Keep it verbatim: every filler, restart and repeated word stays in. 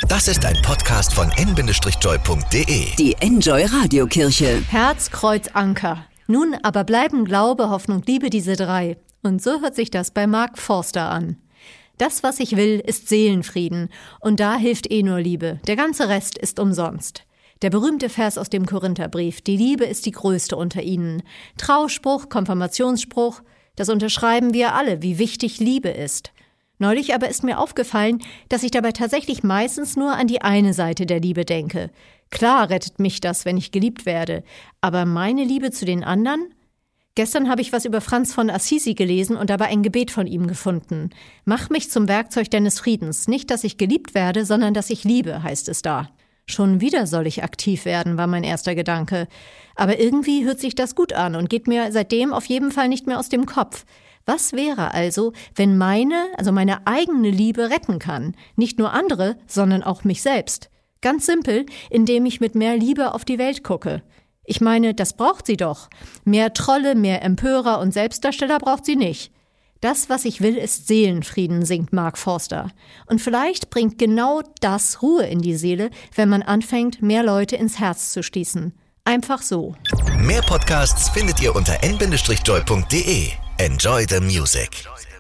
Das ist ein Podcast von n Bindestrich joy punkt de. Die Enjoy Radiokirche. Herz, Kreuz, Anker. Nun aber bleiben Glaube, Hoffnung, Liebe diese drei. Und so hört sich das bei Mark Forster an. Das, was ich will, ist Seelenfrieden. Und da hilft eh nur Liebe. Der ganze Rest ist umsonst. Der berühmte Vers aus dem Korintherbrief. Die Liebe ist die größte unter ihnen. Trauspruch, Konfirmationsspruch. Das unterschreiben wir alle, wie wichtig Liebe ist. Neulich aber ist mir aufgefallen, dass ich dabei tatsächlich meistens nur an die eine Seite der Liebe denke. Klar rettet mich das, wenn ich geliebt werde. Aber meine Liebe zu den anderen? Gestern habe ich was über Franz von Assisi gelesen und dabei ein Gebet von ihm gefunden. Mach mich zum Werkzeug deines Friedens. Nicht, dass ich geliebt werde, sondern dass ich liebe, heißt es da. Schon wieder soll ich aktiv werden, war mein erster Gedanke. Aber irgendwie hört sich das gut an und geht mir seitdem auf jeden Fall nicht mehr aus dem Kopf. Was wäre also, wenn meine, also meine eigene Liebe retten kann? Nicht nur andere, sondern auch mich selbst. Ganz simpel, indem ich mit mehr Liebe auf die Welt gucke. Ich meine, das braucht sie doch. Mehr Trolle, mehr Empörer und Selbstdarsteller braucht sie nicht. Das, was ich will, ist Seelenfrieden, singt Mark Forster. Und vielleicht bringt genau das Ruhe in die Seele, wenn man anfängt, mehr Leute ins Herz zu schließen. Einfach so. Mehr Podcasts findet ihr unter n Bindestrich joy punkt de. Enjoy the music.